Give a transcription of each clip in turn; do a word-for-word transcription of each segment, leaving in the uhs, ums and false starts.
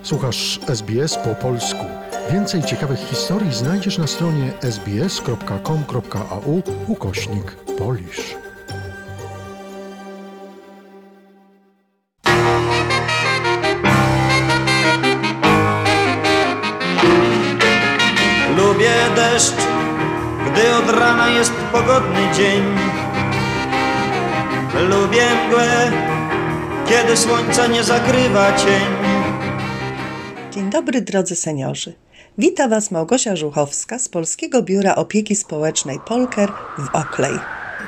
Słuchasz S B S po polsku. Więcej ciekawych historii znajdziesz na stronie sbs.com.au ukośnik Polish. Lubię deszcz, gdy od rana jest pogodny dzień. Lubię mgłę, kiedy słońca nie zakrywa cień. Dzień dobry, drodzy seniorzy. Wita Was Małgosia Żuchowska z Polskiego Biura Opieki Społecznej Polker w Oakley.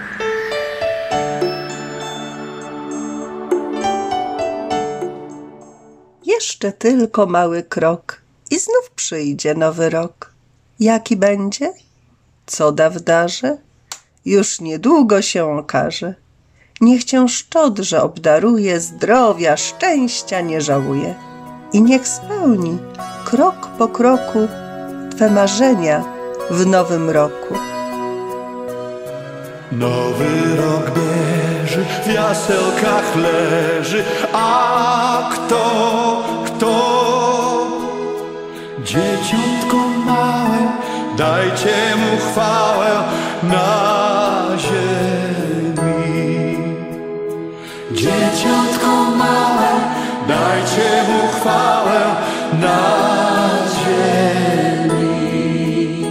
Jeszcze tylko mały krok i znów przyjdzie nowy rok. Jaki będzie? Co da w darze? Już niedługo się okaże. Niech Cię szczodrze obdaruje, zdrowia, szczęścia nie żałuje. I niech spełni krok po kroku Twe marzenia w nowym roku. Nowy rok bierze, w jasełkach leży, a kto, kto? Dzieciątko małe, dajcie mu chwałę na ziemi. Dzieciątko małe, dajcie mu chwałę na ziemi.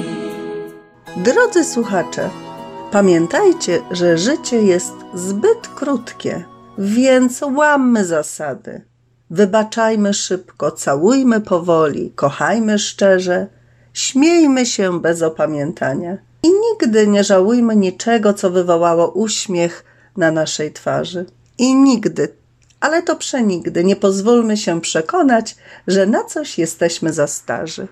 Drodzy słuchacze, pamiętajcie, że życie jest zbyt krótkie, więc łammy zasady. Wybaczajmy szybko, całujmy powoli, kochajmy szczerze, śmiejmy się bez opamiętania i nigdy nie żałujmy niczego, co wywołało uśmiech na naszej twarzy. I nigdy, ale to przenigdy, nie pozwólmy się przekonać, że na coś jesteśmy za starzy.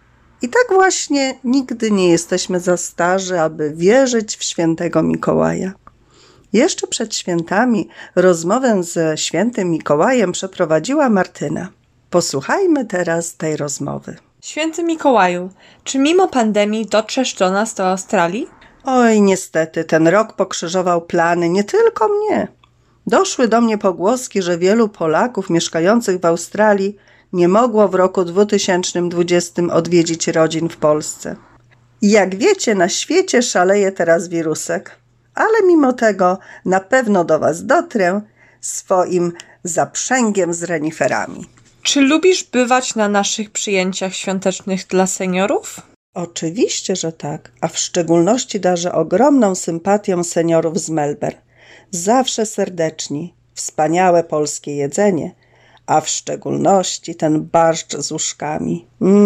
I tak właśnie nigdy nie jesteśmy za starzy, aby wierzyć w świętego Mikołaja. Jeszcze przed świętami rozmowę ze świętym Mikołajem przeprowadziła Martyna. Posłuchajmy teraz tej rozmowy. Święty Mikołaju, czy mimo pandemii dotrzesz do nas do Australii? Oj, niestety, ten rok pokrzyżował plany nie tylko mnie. Doszły do mnie pogłoski, że wielu Polaków mieszkających w Australii nie mogło w roku dwa tysiące dwudziestym odwiedzić rodzin w Polsce. I jak wiecie, na świecie szaleje teraz wirusek, ale mimo tego na pewno do Was dotrę swoim zaprzęgiem z reniferami. Czy lubisz bywać na naszych przyjęciach świątecznych dla seniorów? Oczywiście, że tak, a w szczególności darzę ogromną sympatią seniorów z Melbourne. Zawsze serdeczni, wspaniałe polskie jedzenie, a w szczególności ten barszcz z uszkami.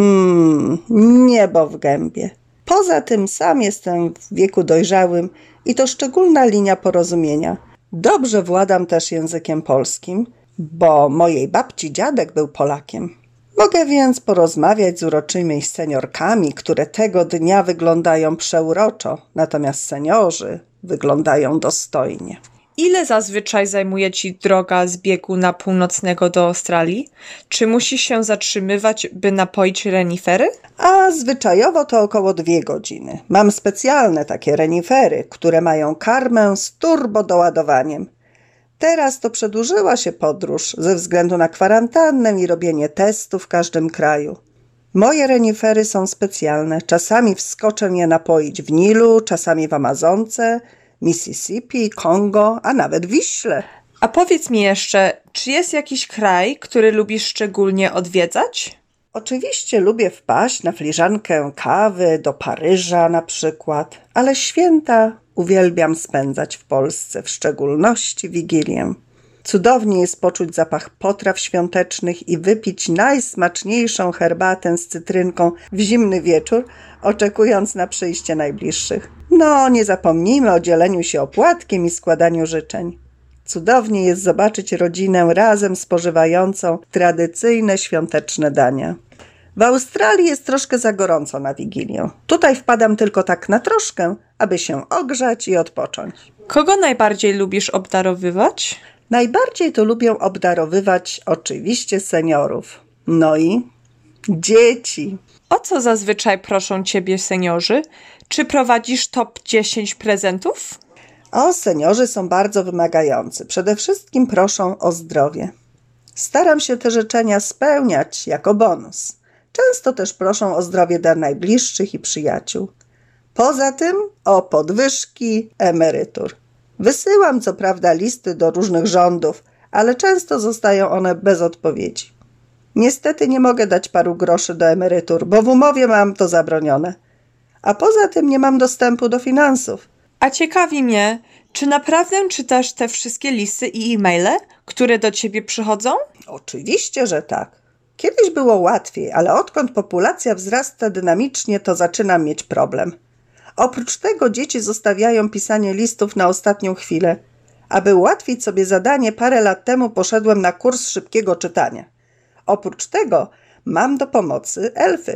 Mmm, niebo w gębie. Poza tym sam jestem w wieku dojrzałym i to szczególna linia porozumienia. Dobrze władam też językiem polskim, bo mojej babci dziadek był Polakiem. Mogę więc porozmawiać z uroczymi seniorkami, które tego dnia wyglądają przeuroczo, natomiast seniorzy wyglądają dostojnie. Ile zazwyczaj zajmuje Ci droga z bieguna północnego do Australii? Czy musisz się zatrzymywać, by napoić renifery? A zwyczajowo to około dwie godziny. Mam specjalne takie renifery, które mają karmę z turbodoładowaniem. Teraz to przedłużyła się podróż ze względu na kwarantannę i robienie testów w każdym kraju. Moje renifery są specjalne. Czasami wskoczę je napoić w Nilu, czasami w Amazonce, Mississippi, Kongo, a nawet Wiśle. A powiedz mi jeszcze, czy jest jakiś kraj, który lubisz szczególnie odwiedzać? Oczywiście lubię wpaść na filiżankę kawy do Paryża na przykład, ale święta uwielbiam spędzać w Polsce, w szczególności Wigilię. Cudownie jest poczuć zapach potraw świątecznych i wypić najsmaczniejszą herbatę z cytrynką w zimny wieczór, oczekując na przyjście najbliższych. No, nie zapomnijmy o dzieleniu się opłatkiem i składaniu życzeń. Cudownie jest zobaczyć rodzinę razem spożywającą tradycyjne świąteczne dania. W Australii jest troszkę za gorąco na Wigilię. Tutaj wpadam tylko tak na troszkę, aby się ogrzać i odpocząć. Kogo najbardziej lubisz obdarowywać? Najbardziej to lubię obdarowywać oczywiście seniorów. No i dzieci. O co zazwyczaj proszą Ciebie seniorzy? Czy prowadzisz top dziesięć prezentów? O, seniorzy są bardzo wymagający. Przede wszystkim proszą o zdrowie. Staram się te życzenia spełniać jako bonus. Często też proszą o zdrowie dla najbliższych i przyjaciół. Poza tym o podwyżki emerytur. Wysyłam co prawda listy do różnych rządów, ale często zostają one bez odpowiedzi. Niestety nie mogę dać paru groszy do emerytur, bo w umowie mam to zabronione. A poza tym nie mam dostępu do finansów. A ciekawi mnie, czy naprawdę czytasz te wszystkie listy i e-maile, które do ciebie przychodzą? Oczywiście, że tak. Kiedyś było łatwiej, ale odkąd populacja wzrasta dynamicznie, to zaczynam mieć problem. Oprócz tego dzieci zostawiają pisanie listów na ostatnią chwilę. Aby ułatwić sobie zadanie, parę lat temu poszedłem na kurs szybkiego czytania. Oprócz tego mam do pomocy elfy.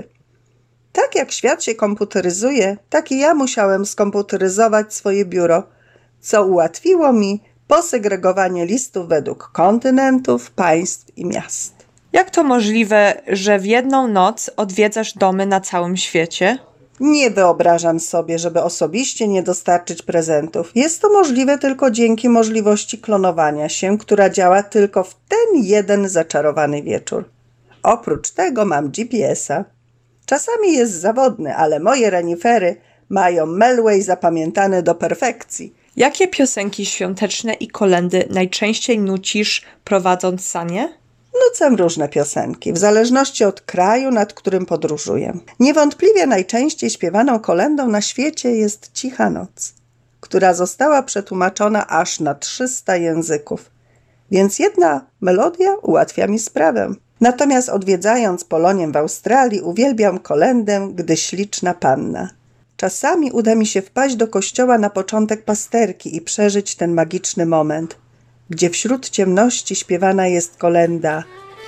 Tak jak świat się komputeryzuje, tak i ja musiałem skomputeryzować swoje biuro, co ułatwiło mi posegregowanie listów według kontynentów, państw i miast. Jak to możliwe, że w jedną noc odwiedzasz domy na całym świecie? Nie wyobrażam sobie, żeby osobiście nie dostarczyć prezentów. Jest to możliwe tylko dzięki możliwości klonowania się, która działa tylko w ten jeden zaczarowany wieczór. Oprócz tego mam G P S a. Czasami jest zawodny, ale moje renifery mają Melway zapamiętane do perfekcji. Jakie piosenki świąteczne i kolędy najczęściej nucisz prowadząc sanie? Nucę różne piosenki, w zależności od kraju, nad którym podróżuję. Niewątpliwie najczęściej śpiewaną kolędą na świecie jest Cicha Noc, która została przetłumaczona aż na trzysta języków. Więc jedna melodia ułatwia mi sprawę. Natomiast odwiedzając Polonię w Australii uwielbiam kolędę Gdy śliczna panna. Czasami uda mi się wpaść do kościoła na początek pasterki i przeżyć ten magiczny moment, gdzie wśród ciemności śpiewana jest kolęda.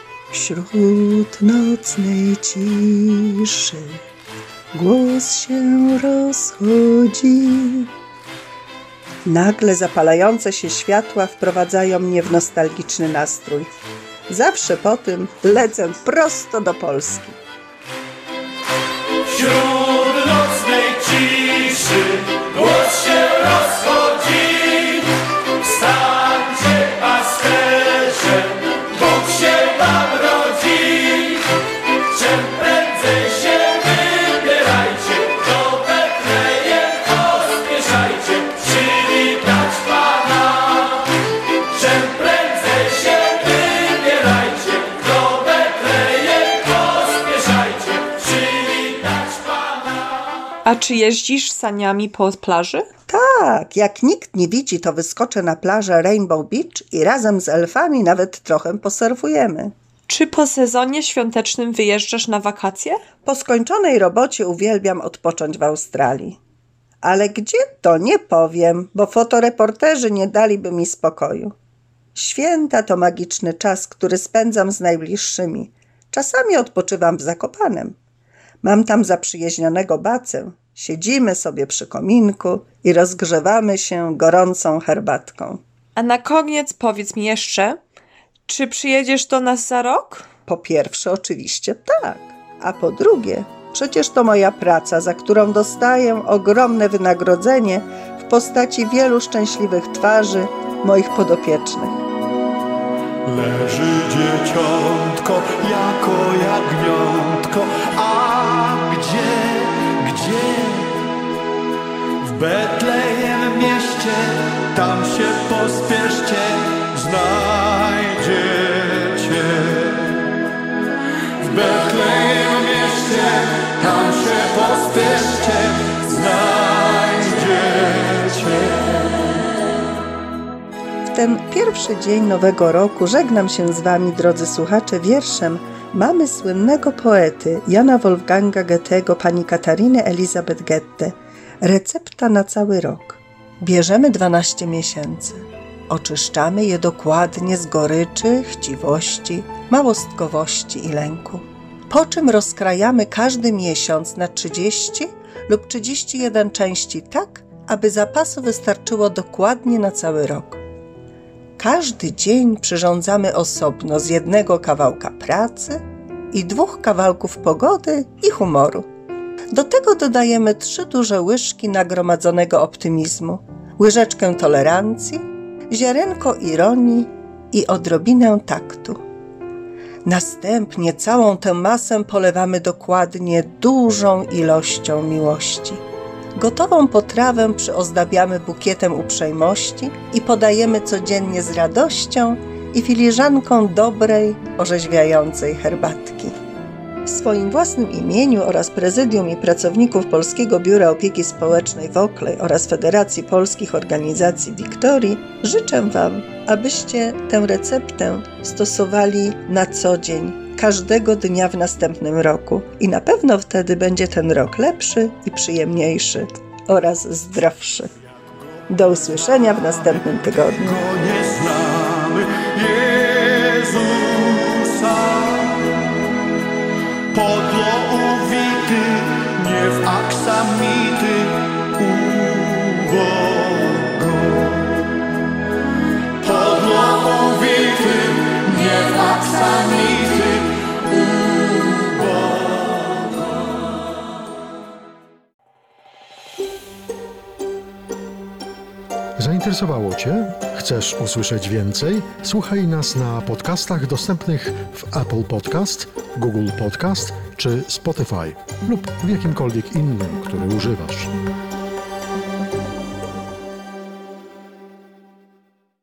Wśród nocnej ciszy głos się rozchodzi. Nagle zapalające się światła wprowadzają mnie w nostalgiczny nastrój. Zawsze po tym lecę prosto do Polski. Wśród nocnej ciszy głos się rozchodzi. Wstańcie, pasterze, Bóg się wam rodzi. Czym prędzej się wybierajcie, do Betlejem pospieszajcie, przywitać Pana. Czym prędzej się wybierajcie, do Betlejem pospieszajcie, przywitać Pana. A czy jeździsz saniami po plaży? Tak, jak nikt nie widzi, to wyskoczę na plażę Rainbow Beach i razem z elfami nawet trochę posurfujemy. Czy po sezonie świątecznym wyjeżdżasz na wakacje? Po skończonej robocie uwielbiam odpocząć w Australii. Ale gdzie, to nie powiem, bo fotoreporterzy nie daliby mi spokoju. Święta to magiczny czas, który spędzam z najbliższymi. Czasami odpoczywam w Zakopanem. Mam tam zaprzyjaźnionego bacę. Siedzimy sobie przy kominku i rozgrzewamy się gorącą herbatką. A na koniec powiedz mi jeszcze, czy przyjedziesz do nas za rok? Po pierwsze oczywiście tak, a po drugie przecież to moja praca, za którą dostaję ogromne wynagrodzenie w postaci wielu szczęśliwych twarzy moich podopiecznych. Leży dzieciątko jako jagniątko, a gdzie, gdzie? W Betlejem mieście, tam się pospieszcie, znajdziecie. W Betlejem mieście, tam się pospieszcie, znajdziecie. W ten pierwszy dzień nowego roku żegnam się z wami, drodzy słuchacze, wierszem mamy słynnego poety Jana Wolfganga Goethego, pani Katariny Elisabeth Goethe. Recepta na cały rok. Bierzemy dwanaście miesięcy. Oczyszczamy je dokładnie z goryczy, chciwości, małostkowości i lęku. Po czym rozkrajamy każdy miesiąc na trzydzieści lub trzydzieści jeden części tak, aby zapasu wystarczyło dokładnie na cały rok. Każdy dzień przyrządzamy osobno z jednego kawałka pracy i dwóch kawałków pogody i humoru. Do tego dodajemy trzy duże łyżki nagromadzonego optymizmu, łyżeczkę tolerancji, ziarenko ironii i odrobinę taktu. Następnie całą tę masę polewamy dokładnie dużą ilością miłości. Gotową potrawę przyozdabiamy bukietem uprzejmości i podajemy codziennie z radością i filiżanką dobrej, orzeźwiającej herbatki. W swoim własnym imieniu oraz prezydium i pracowników Polskiego Biura Opieki Społecznej w Oakley oraz Federacji Polskich Organizacji Wiktorii życzę Wam, abyście tę receptę stosowali na co dzień, każdego dnia w następnym roku i na pewno wtedy będzie ten rok lepszy i przyjemniejszy oraz zdrowszy. Do usłyszenia w następnym tygodniu. Go nie znamy, Jezusa. Podło uwity, nie w aksamity, ubogo. Podło uwity, nie w aksamity, ubogo. Zainteresowało Cię? Chcesz usłyszeć więcej? Słuchaj nas na podcastach dostępnych w Apple Podcast, Google Podcast czy Spotify lub w jakimkolwiek innym, który używasz.